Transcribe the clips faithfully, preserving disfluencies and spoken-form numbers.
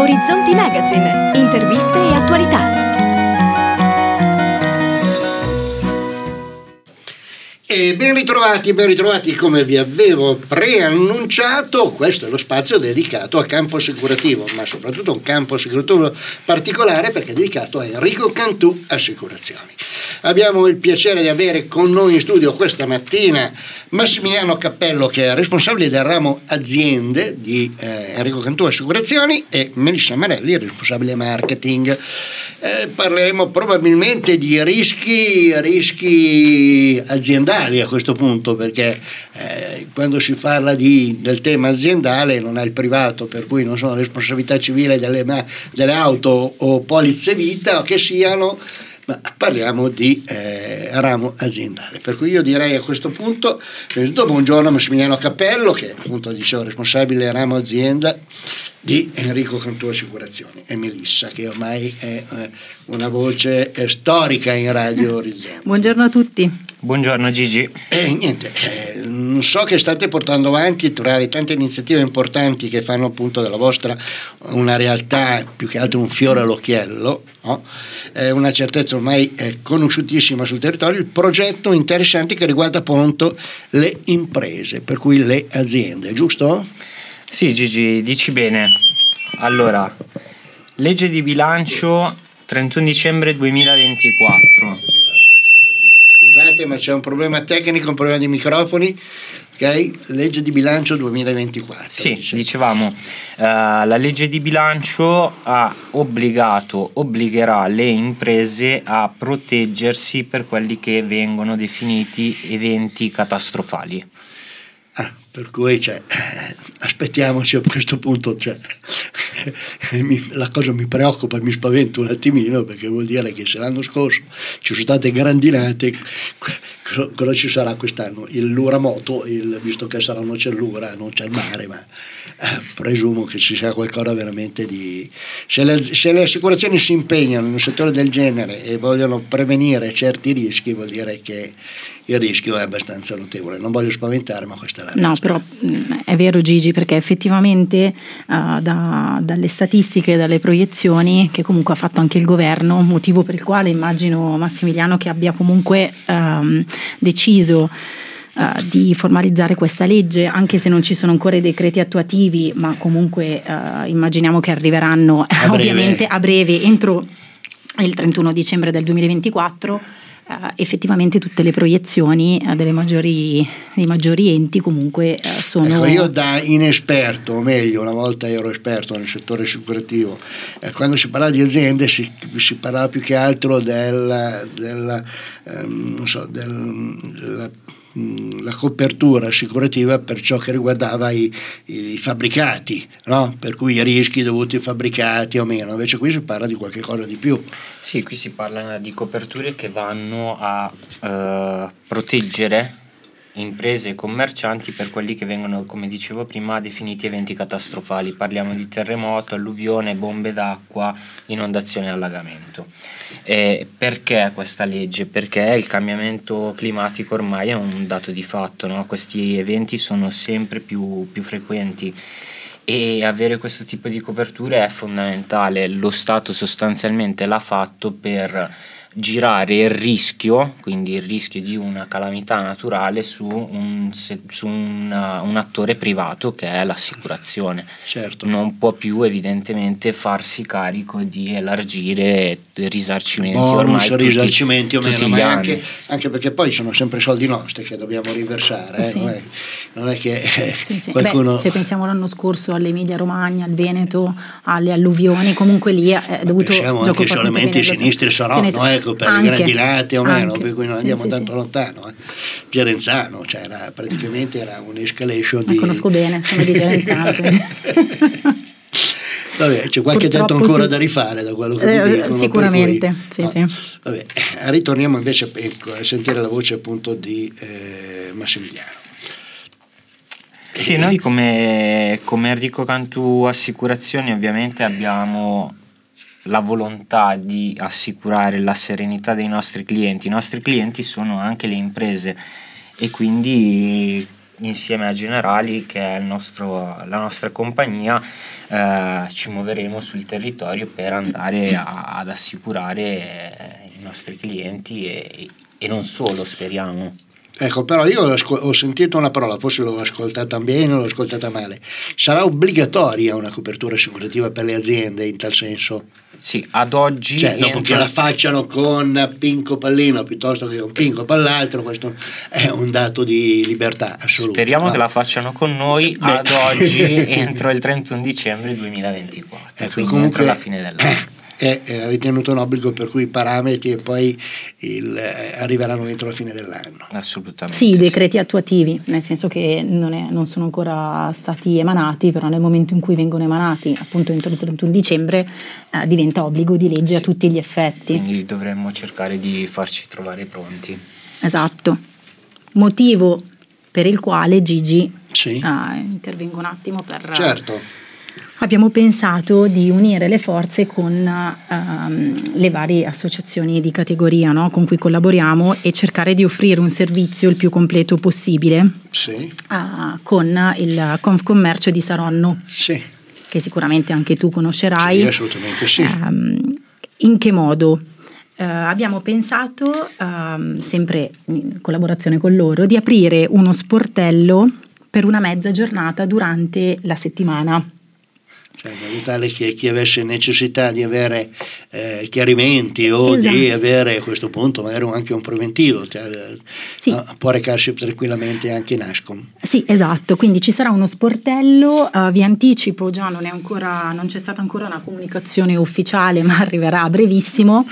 Orizzonti Magazine, interviste e attualità. E ben ritrovati, ben ritrovati, come vi avevo preannunciato, questo è lo spazio dedicato al campo assicurativo, ma soprattutto un campo assicurativo particolare perché è dedicato a Enrico Cantù Assicurazioni. Abbiamo il piacere di avere con noi in studio questa mattina Massimiliano Cappello, che è responsabile del ramo aziende di eh, Enrico Cantù Assicurazioni, e Melissa Marelli, responsabile marketing. Eh, parleremo probabilmente di rischi, rischi aziendali a questo punto, perché eh, quando si parla di, del tema aziendale non è il privato, per cui non sono responsabilità civile delle, delle auto o polizze vita o che siano, ma parliamo di eh, ramo aziendale. Per cui io direi a questo punto, buongiorno Massimiliano Cappello, che appunto dicevo responsabile ramo azienda di Enrico Cantù Assicurazioni, e Melissa, che ormai è eh, una voce eh, storica in Radio Orizzonti. Buongiorno a tutti. Buongiorno Gigi. E niente, eh, so che state portando avanti tra le tante iniziative importanti che fanno appunto della vostra una realtà, più che altro un fiore all'occhiello, no? eh, una certezza ormai eh, conosciutissima sul territorio, il progetto interessante che riguarda appunto le imprese, per cui le aziende, giusto? Sì Gigi, dici bene. Allora, legge di bilancio trentuno dicembre duemilaventiquattro. Scusate, ma c'è un problema tecnico, un problema di microfoni. Ok, legge di bilancio duemilaventiquattro. Sì, dice. dicevamo, uh, la legge di bilancio ha obbligato, obbligherà le imprese a proteggersi per quelli che vengono definiti eventi catastrofali. Ah, per cui cioè, aspettiamoci a questo punto, cioè, mi, la cosa mi preoccupa, mi spaventa un attimino, perché vuol dire che se l'anno scorso ci sono state grandinate, cosa ci sarà quest'anno? Il Luramoto, il, visto che sarà non c'è l'Ura, non c'è il mare, ma eh, presumo che ci sia qualcosa veramente di... Se le, se le assicurazioni si impegnano in un settore del genere e vogliono prevenire certi rischi, vuol dire che il rischio è abbastanza notevole. Non voglio spaventare, ma questa è la realtà. No, però è vero Gigi, perché effettivamente uh, da, dalle statistiche, dalle proiezioni che comunque ha fatto anche il governo, motivo per il quale immagino Massimiliano che abbia comunque um, deciso Uh, di formalizzare questa legge, anche se non ci sono ancora i decreti attuativi, ma comunque uh, immaginiamo che arriveranno a ovviamente a breve, entro il trentuno dicembre del duemilaventiquattro. Uh, effettivamente tutte le proiezioni uh, delle maggiori, dei maggiori enti comunque uh, sono... Ecco, io da inesperto, o meglio, una volta ero esperto nel settore assicurativo, eh, quando si parla di aziende si, si parlava più che altro del, del, ehm, non so, del, della la copertura assicurativa per ciò che riguardava i, i fabbricati, no? Per cui i rischi dovuti ai fabbricati o meno. Invece qui si parla di qualche cosa di più. Sì, qui si parla di coperture che vanno a eh, proteggere imprese e commercianti per quelli che vengono, come dicevo prima, definiti eventi catastrofali. Parliamo di terremoto, alluvione, bombe d'acqua, inondazione e allagamento. E perché questa legge? Perché il cambiamento climatico ormai è un dato di fatto, no? Questi eventi sono sempre più, più frequenti e avere questo tipo di coperture è fondamentale. Lo Stato sostanzialmente l'ha fatto per girare il rischio, quindi il rischio di una calamità naturale su un, su una, un attore privato che è l'assicurazione. Certo. Non può più evidentemente farsi carico di elargire risarcimenti bonus, ormai risarcimenti tutti, o meno, tutti ma gli anche, anni. anche perché poi sono sempre soldi nostri che dobbiamo riversare, eh? Sì. non, è, non è che eh, Sì, sì. qualcuno... Beh, se pensiamo l'anno scorso all'Emilia Romagna, al Veneto, alle alluvioni, comunque lì è dovuto siamo gioco anche solamente i sinistri saranno, Sinistri. ecco, per Anche, i grandinati o meno, anche. per cui non Sì, andiamo sì, tanto sì. lontano. Eh. Gerenzano, cioè era, praticamente era un'escalation di... La conosco bene, sono di Gerenzano. Vabbè, c'è qualche tetto Purtroppo ancora sì. da rifare da quello che Eh, mi dicono. sicuramente, cui, sì, no. sì. Vabbè, ritorniamo invece ecco, a sentire la voce appunto di eh, Massimiliano. Sì, noi come, come Enrico Cantù Assicurazioni ovviamente abbiamo la volontà di assicurare la serenità dei nostri clienti. I nostri clienti sono anche le imprese e quindi insieme a Generali, che è il nostro, la nostra compagnia, eh, ci muoveremo sul territorio per andare a, ad assicurare i nostri clienti e, e non solo, speriamo. Ecco, però io ho sentito una parola, forse l'ho ascoltata bene o l'ho ascoltata male. Sarà obbligatoria una copertura assicurativa per le aziende in tal senso? Sì, ad oggi... Cioè, dopo entra... che la facciano con Pinco Pallino piuttosto che con Pinco Pall'altro, questo è un dato di libertà assoluta. Speriamo no? che la facciano con noi. Beh. Ad oggi entro il trentuno dicembre duemilaventiquattro, ecco, quindi comunque, entro la fine dell'anno. È ritenuto un obbligo per cui i parametri e poi il, eh, arriveranno entro la fine dell'anno. Assolutamente. Sì, i decreti attuativi, nel senso che non, è, non sono ancora stati emanati, però nel momento in cui vengono emanati, appunto entro il trentuno dicembre, eh, diventa obbligo di legge sì. a tutti gli effetti. Quindi dovremmo cercare di farci trovare pronti. Esatto. Motivo per il quale Gigi sì. eh, intervengo un attimo per... Certo. Abbiamo pensato di unire le forze con um, le varie associazioni di categoria, no, con cui collaboriamo e cercare di offrire un servizio il più completo possibile sì. uh, con il Confcommercio di Saronno, sì. che sicuramente anche tu conoscerai. Sì, assolutamente sì. Um, in che modo? Uh, abbiamo pensato, um, sempre in collaborazione con loro, di aprire uno sportello per una mezza giornata durante la settimana. Cioè, in modo tale che chi avesse necessità di avere eh, chiarimenti o esatto. di avere a questo punto magari anche un preventivo, cioè, sì. no, può recarsi tranquillamente anche in Ascom. Sì, esatto, quindi ci sarà uno sportello, uh, vi anticipo, già non è ancora, non c'è stata ancora una comunicazione ufficiale, ma arriverà a brevissimo,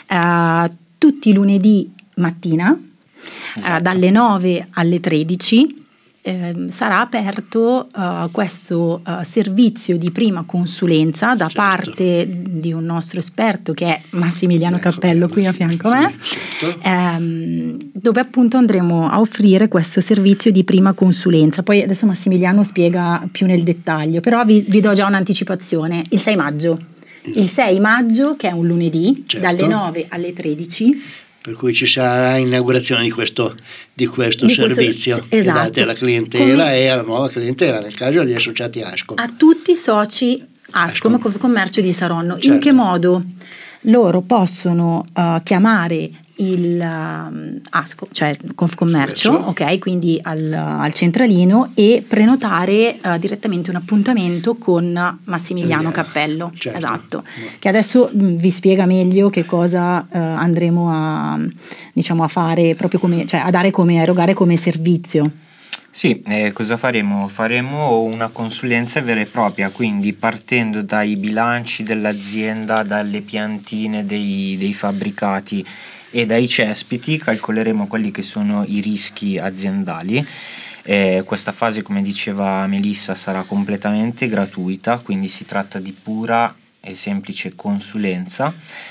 uh, tutti i lunedì mattina, esatto. uh, dalle nove alle tredici. Eh, sarà aperto uh, questo uh, servizio di prima consulenza da certo. parte di un nostro esperto che è Massimiliano ecco, Cappello qui a fianco a me, certo. ehm, dove appunto andremo a offrire questo servizio di prima consulenza. Poi adesso Massimiliano spiega più nel dettaglio, però vi, vi do già un'anticipazione: il sei maggio, il sei maggio, che è un lunedì, certo. dalle nove alle tredici. Per cui ci sarà inaugurazione di questo, di questo di servizio questo, esatto. che date alla clientela Come, e alla nuova clientela, nel caso agli associati Ascom. A tutti i soci Ascom, Ascom. Confcommercio di Saronno. Certo. In che modo? Loro possono uh, chiamare il uh, Ascom, cioè Confcommercio, ok, quindi al, al centralino, e prenotare uh, direttamente un appuntamento con Massimiliano Cappello, certo. esatto, che adesso mh, vi spiega meglio che cosa uh, andremo a, diciamo, a fare proprio come, cioè a dare come, a erogare come servizio. Sì, eh, cosa faremo? Faremo una consulenza vera e propria, quindi partendo dai bilanci dell'azienda, dalle piantine dei, dei fabbricati e dai cespiti, calcoleremo quelli che sono i rischi aziendali. Eh, questa fase, come diceva Melissa, sarà completamente gratuita, quindi si tratta di pura e semplice consulenza.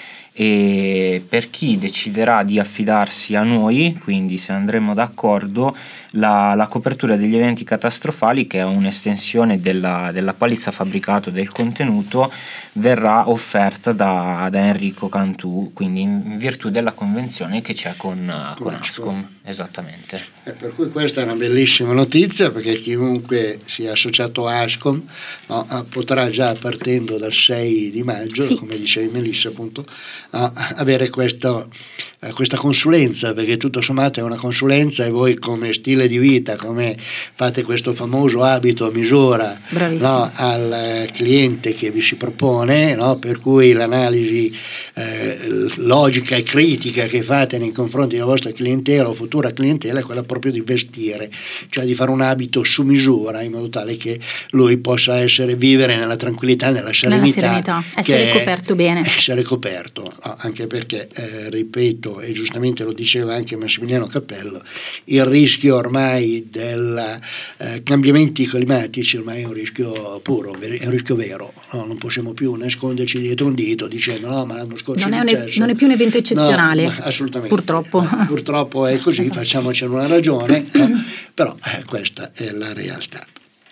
E per chi deciderà di affidarsi a noi, quindi se andremo d'accordo, la, la copertura degli eventi catastrofali, che è un'estensione della, della polizza fabbricato del contenuto, verrà offerta da, da Enrico Cantù, quindi in virtù della convenzione che c'è con, con Ascom. Esattamente. Eh, per cui questa è una bellissima notizia, perché chiunque sia associato a Ascom no, potrà già, partendo dal sei di maggio, sì. come dicevi Melissa, appunto, a avere questo, eh, questa consulenza, perché tutto sommato è una consulenza, e voi come stile di vita, come fate questo famoso abito a misura no, al cliente che vi si propone, no, per cui l'analisi eh, logica e critica che fate nei confronti della vostra clientela o futura clientela è quella proprio di vestire, cioè di fare un abito su misura in modo tale che lui possa essere, vivere nella tranquillità, nella serenità, nella serenità. essere coperto bene, essere coperto, anche perché eh, ripeto, e giustamente lo diceva anche Massimiliano Cappello, il rischio ormai dei eh, cambiamenti climatici ormai è un rischio puro, è un rischio vero, no? Non possiamo più nasconderci dietro un dito dicendo no, ma l'anno scorso non è, un, non è più un evento eccezionale, no, assolutamente, purtroppo no, purtroppo è così, esatto. Facciamocene una ragione, no? Però eh, questa è la realtà.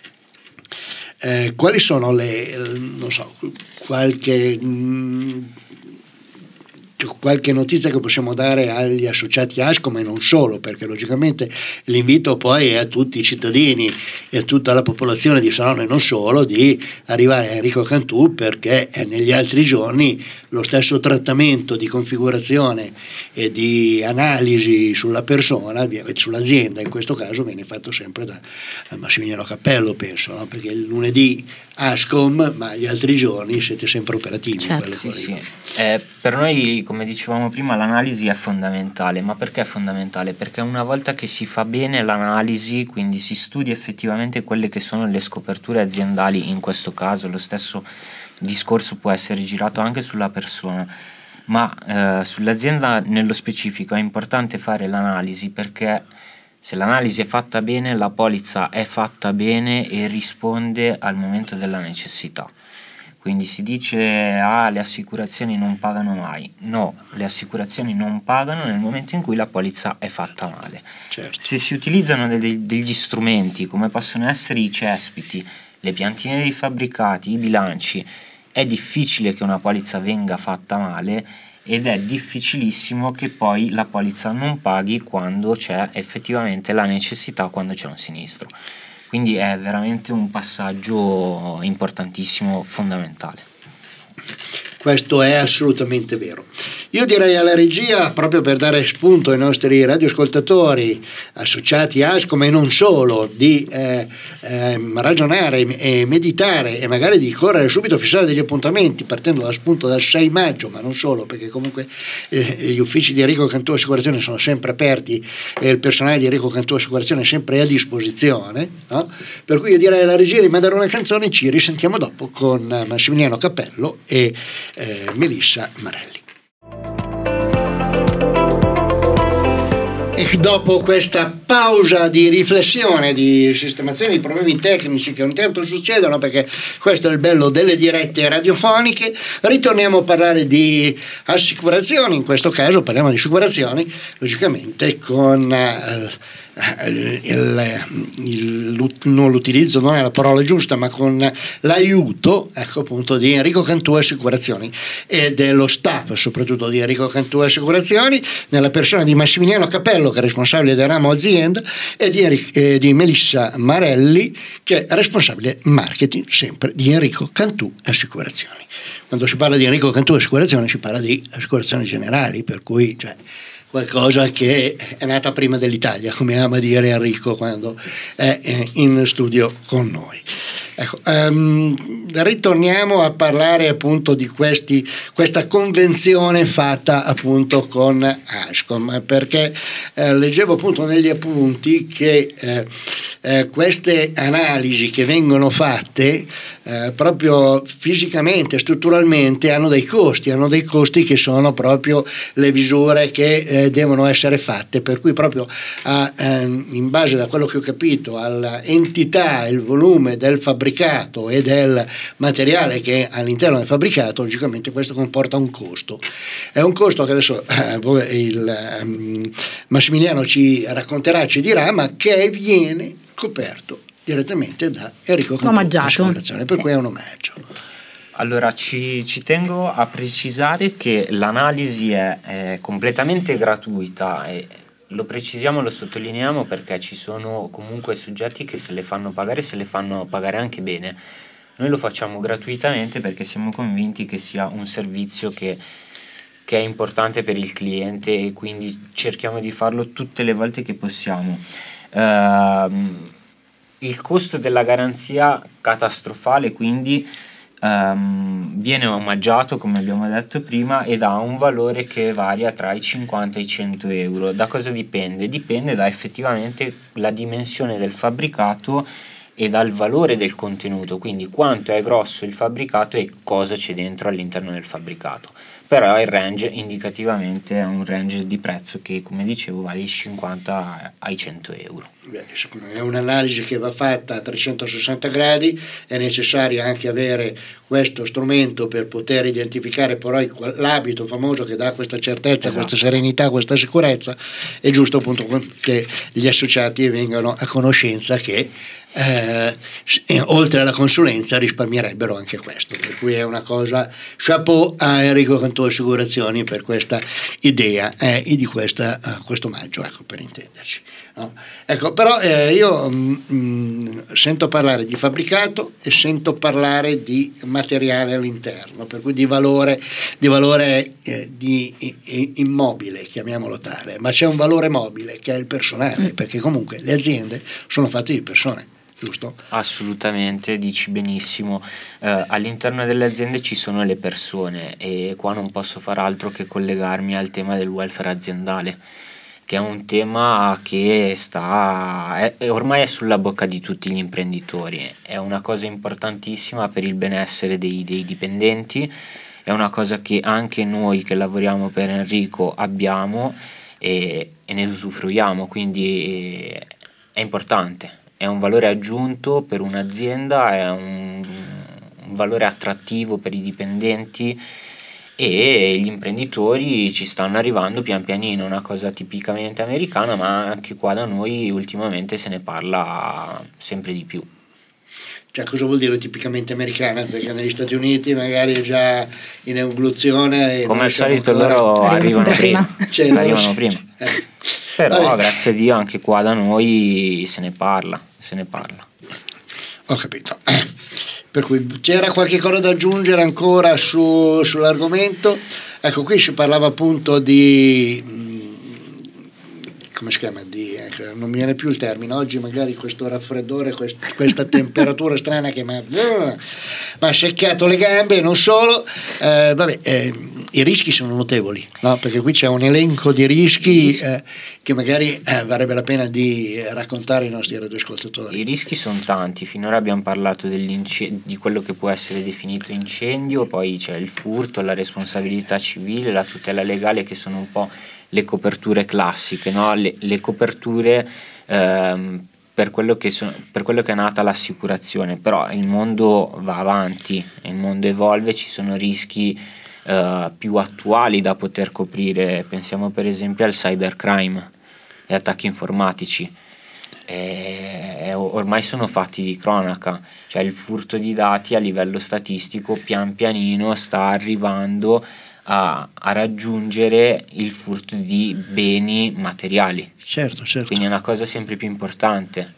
Eh, quali sono le, non so, qualche mh, qualche notizia che possiamo dare agli associati Ascom e non solo, perché logicamente l'invito poi è a tutti i cittadini e a tutta la popolazione di Saronno e non solo di arrivare a Enrico Cantù, perché negli altri giorni lo stesso trattamento di configurazione e di analisi sulla persona, sull'azienda in questo caso, viene fatto sempre da Massimiliano Cappello, penso, no? Perché il lunedì Ascom, ma gli altri giorni siete sempre operativi. Certo. Sì, sì. Eh, per noi, come dicevamo prima, l'analisi è fondamentale. Ma perché è fondamentale? Perché una volta che si fa bene l'analisi, quindi si studia effettivamente quelle che sono le scoperture aziendali, in questo caso lo stesso discorso può essere girato anche sulla persona, ma eh, sull'azienda nello specifico è importante fare l'analisi, perché se l'analisi è fatta bene, la polizza è fatta bene e risponde al momento della necessità. Quindi si dice ah, le assicurazioni non pagano mai. No, le assicurazioni non pagano nel momento in cui la polizza è fatta male. Certo. Se si utilizzano degli, degli strumenti come possono essere i cespiti, le piantine dei fabbricati, i bilanci, è difficile che una polizza venga fatta male, ed è difficilissimo che poi la polizza non paghi quando c'è effettivamente la necessità, quando c'è un sinistro. Quindi è veramente un passaggio importantissimo, fondamentale. Questo è assolutamente vero. Io direi alla regia, proprio per dare spunto ai nostri radioascoltatori, associati Ascom e non solo, di eh, eh, ragionare e meditare e magari di correre subito a fissare degli appuntamenti partendo da spunto dal sei maggio, ma non solo, perché comunque eh, gli uffici di Enrico Cantù Assicurazione sono sempre aperti e il personale di Enrico Cantù Assicurazione è sempre a disposizione, no? Per cui io direi alla regia di mandare una canzone e ci risentiamo dopo con Massimiliano Cappello e eh, Melissa Marelli. E dopo questa pausa di riflessione, di sistemazione di problemi tecnici che ogni tanto succedono, perché questo è il bello delle dirette radiofoniche, ritorniamo a parlare di assicurazioni. In questo caso parliamo di assicurazioni, logicamente con eh, il, il, non l'utilizzo, non è la parola giusta, ma con l'aiuto, ecco, appunto, di Enrico Cantù Assicurazioni e dello staff soprattutto di Enrico Cantù Assicurazioni, nella persona di Massimiliano Cappello, che è responsabile del ramo azienda, e di, Enric- e di Melissa Marelli, che è responsabile marketing sempre di Enrico Cantù Assicurazioni. Quando si parla di Enrico Cantù Assicurazioni si parla di assicurazioni generali, per cui cioè qualcosa che è nata prima dell'Italia, come ama dire Enrico quando è in studio con noi. Ecco, um, ritorniamo a parlare appunto di questi, questa convenzione fatta appunto con Ascom, perché eh, leggevo appunto negli appunti che eh, eh, queste analisi che vengono fatte eh, proprio fisicamente, strutturalmente, hanno dei costi, hanno dei costi che sono proprio le misure che eh, devono essere fatte, per cui proprio a, eh, in base da quello che ho capito all'entità, il volume del fabbricato e del materiale che è all'interno del fabbricato, logicamente questo comporta un costo. È un costo che adesso eh, il um, Massimiliano ci racconterà, ci dirà, ma che viene coperto direttamente da Enrico Cantù Assicurazione, per sì. cui è un omaggio. Allora ci, ci tengo a precisare che l'analisi è, è completamente gratuita, e lo precisiamo, lo sottolineiamo perché ci sono comunque soggetti che se le fanno pagare, se le fanno pagare anche bene. Noi lo facciamo gratuitamente perché siamo convinti che sia un servizio che, che è importante per il cliente, e quindi cerchiamo di farlo tutte le volte che possiamo. Uh, il costo della garanzia catastrofale quindi um, viene omaggiato, come abbiamo detto prima, ed ha un valore che varia tra i cinquanta e i cento euro. Da cosa dipende? Dipende da effettivamente la dimensione del fabbricato e dal valore del contenuto, quindi quanto è grosso il fabbricato e cosa c'è dentro all'interno del fabbricato. Però il range indicativamente è un range di prezzo che, come dicevo, va dai cinquanta ai cento euro. Beh, è un'analisi che va fatta a trecentosessanta gradi, è necessario anche avere questo strumento per poter identificare poi l'abito famoso che dà questa certezza, esatto, questa serenità, questa sicurezza. È giusto appunto che gli associati vengano a conoscenza che eh, oltre alla consulenza risparmierebbero anche questo, per cui è una cosa, chapeau a Enrico Cantù Autoassicurazioni per questa idea eh, e di questa, uh, questo omaggio, ecco, per intenderci. No? Ecco, però eh, io mh, sento parlare di fabbricato e sento parlare di materiale all'interno, per cui di valore, di, valore eh, di i, immobile, chiamiamolo tale, ma c'è un valore mobile che è il personale, perché comunque le aziende sono fatte di persone. Giusto? Assolutamente, dici benissimo. Eh, all'interno delle aziende ci sono le persone e qua non posso far altro che collegarmi al tema del welfare aziendale, che è un tema che sta è, è ormai è sulla bocca di tutti gli imprenditori. È una cosa importantissima per il benessere dei, dei dipendenti, è una cosa che anche noi che lavoriamo per Enrico abbiamo e, e ne usufruiamo, quindi è, è importante. È un valore aggiunto per un'azienda, è un, un valore attrattivo per i dipendenti e gli imprenditori ci stanno arrivando pian pianino, una cosa tipicamente americana, ma anche qua da noi ultimamente se ne parla sempre di più. Cioè, cosa vuol dire tipicamente americana? Perché negli Stati Uniti magari è già in evoluzione. E come al solito loro arrivano prima, prima. Cioè, arrivano prima. Eh. Però vabbè, grazie a Dio anche qua da noi se ne parla, se ne parla. Ho capito. Per cui c'era qualche cosa da aggiungere ancora su, sull'argomento? Ecco, qui si parlava appunto di come si chiama? Di, ecco, non mi viene più il termine. Oggi magari questo raffreddore, quest, questa temperatura strana che mi ha seccato le gambe, non solo. Eh, vabbè, eh, i rischi sono notevoli, no? Perché qui c'è un elenco di rischi eh, che magari eh, varrebbe la pena di raccontare ai nostri radioascoltatori. I rischi sono tanti, finora abbiamo parlato di quello che può essere definito incendio, poi c'è il furto, la responsabilità civile, la tutela legale, che sono un po' le coperture classiche, no? le, le coperture ehm, per quello che so, per quello che è nata l'assicurazione, però il mondo va avanti, il mondo evolve, ci sono rischi Uh, più attuali da poter coprire, pensiamo per esempio al cybercrime e attacchi informatici, e, e ormai sono fatti di cronaca, cioè il furto di dati a livello statistico pian pianino sta arrivando a, a raggiungere il furto di beni materiali, certo, certo. Quindi è una cosa sempre più importante.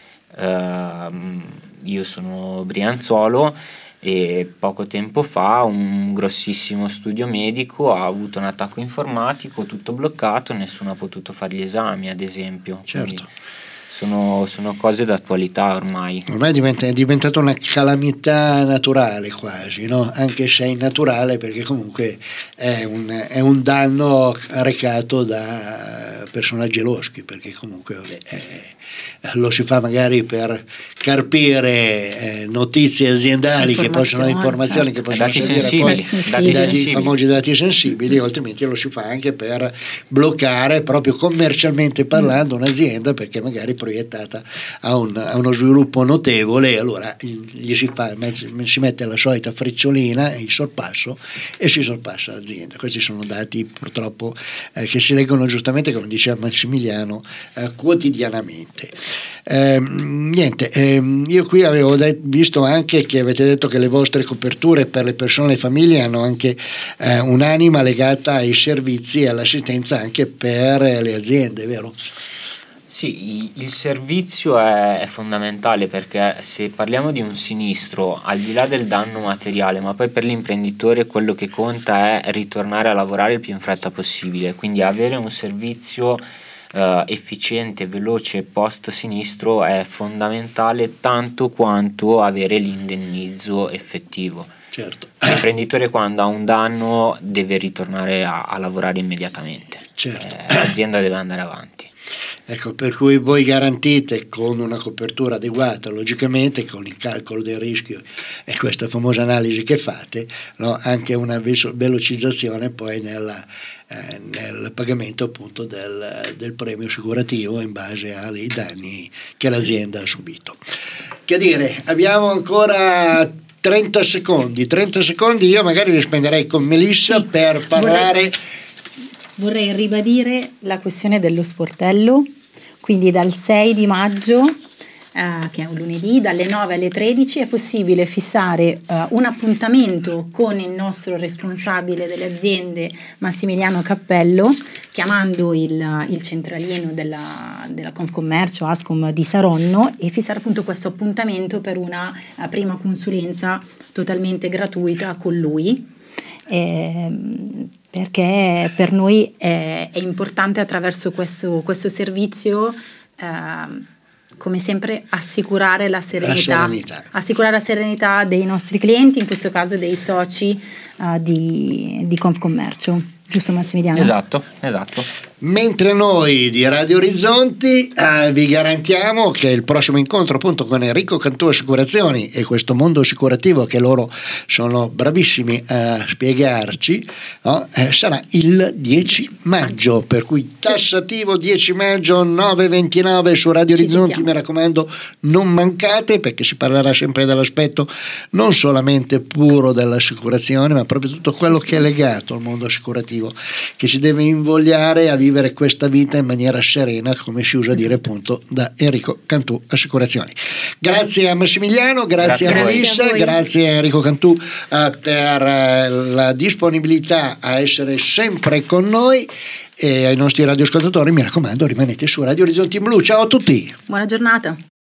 Uh, io sono brianzolo e poco tempo fa un grossissimo studio medico ha avuto un attacco informatico, tutto bloccato, nessuno ha potuto fare gli esami, ad esempio. Certo. Sono, sono cose d'attualità ormai. Ormai diventa, è diventata una calamità naturale quasi, no? Anche se è innaturale, perché comunque è un, è un danno recato da personaggi loschi, perché comunque vabbè, è, lo si fa magari per carpire eh, notizie aziendali che possono informazioni certo. che possono dati servire sensibili, poi, dati i dati, sensibili. famosi dati sensibili, altrimenti lo si fa anche per bloccare proprio commercialmente parlando un'azienda, perché magari proiettata a, un, a uno sviluppo notevole, e allora gli si, fa, si mette la solita frecciolina, il sorpasso, e si sorpassa l'azienda. Questi sono dati purtroppo eh, che si leggono giustamente, come diceva Massimiliano, eh, quotidianamente. Eh, niente, eh, io qui avevo de- visto anche che avete detto che le vostre coperture per le persone e le famiglie hanno anche eh, un'anima legata ai servizi e all'assistenza anche per le aziende, vero? Sì, il servizio è, è fondamentale, perché se parliamo di un sinistro, al di là del danno materiale, ma poi per l'imprenditore quello che conta è ritornare a lavorare il più in fretta possibile, quindi avere un servizio Uh, efficiente, veloce post sinistro è fondamentale tanto quanto avere l'indennizzo effettivo. Certo. L'imprenditore quando ha un danno deve ritornare a, a lavorare immediatamente. Certo. Eh, l'azienda deve andare avanti. Ecco, per cui voi garantite con una copertura adeguata, logicamente con il calcolo del rischio e questa famosa analisi che fate, no? Anche una velocizzazione poi nella, eh, nel pagamento appunto del, del premio assicurativo in base ai danni che l'azienda ha subito. Che dire, abbiamo ancora trenta secondi, trenta secondi, io magari li spenderei con Melissa sì, per parlare... Vorrei... Vorrei ribadire la questione dello sportello, quindi dal sei di maggio eh, che è un lunedì, dalle nove alle tredici è possibile fissare eh, un appuntamento con il nostro responsabile delle aziende Massimiliano Cappello, chiamando il, il centralino della, della Confcommercio Ascom di Saronno, e fissare appunto questo appuntamento per una uh, prima consulenza totalmente gratuita con lui. Eh, perché per noi è, è importante attraverso questo, questo servizio eh, come sempre assicurare la serenità, la serenità assicurare la serenità dei nostri clienti, in questo caso dei soci uh, di, di Confcommercio, giusto Massimiliano? Esatto, esatto. Mentre noi di Radio Orizzonti eh, vi garantiamo che il prossimo incontro appunto con Enrico Cantù Assicurazioni e questo mondo assicurativo che loro sono bravissimi a spiegarci, no? eh, sarà il dieci maggio, per cui tassativo dieci maggio nove e ventinove su Radio Orizzonti, mi raccomando non mancate, perché si parlerà sempre dell'aspetto non solamente puro dell'assicurazione, ma proprio tutto quello che è legato al mondo assicurativo, che si deve invogliare a vivere questa vita in maniera serena, come si usa dire appunto da Enrico Cantù Assicurazioni. Grazie a Massimiliano, grazie, grazie a Melissa, grazie a Enrico Cantù uh, per uh, la disponibilità a essere sempre con noi, e ai nostri radioascoltatori mi raccomando rimanete su Radio Orizzonti in Blu. Ciao a tutti, buona giornata.